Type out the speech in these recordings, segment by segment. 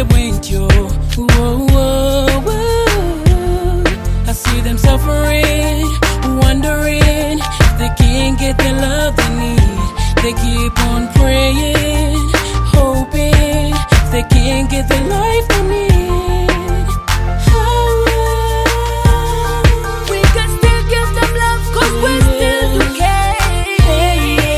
went yo. Whoa, whoa, whoa. I see them suffering, wondering if they can't get the love they need. They keep on praying, hoping if they can't get the life they need. We can still give them love 'cause we still do care.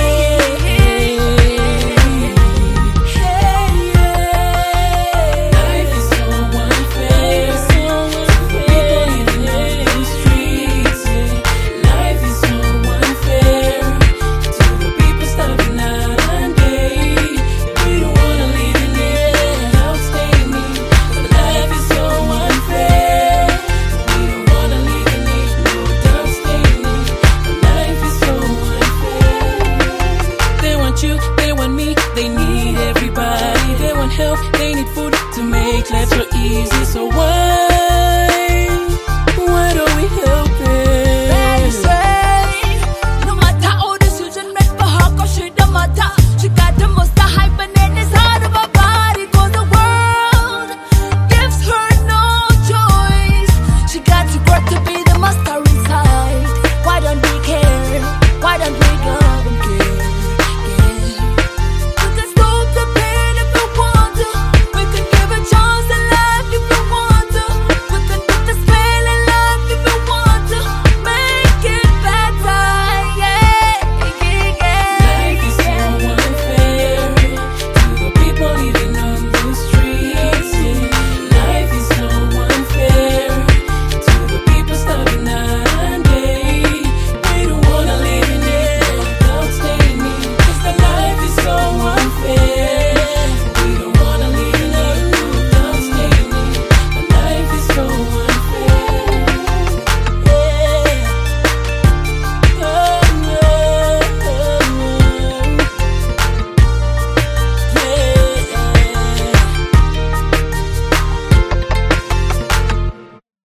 Life is so unfair to the people living on the streets. Life is so unfair to the people starving out one day. We don't wanna live in it without staying in. Life is so unfair. We don't wanna live in it without staying in. Life is so unfair. They want you, they want me, they need everybody. They want help, they need food to make life so easy. So why don't we help?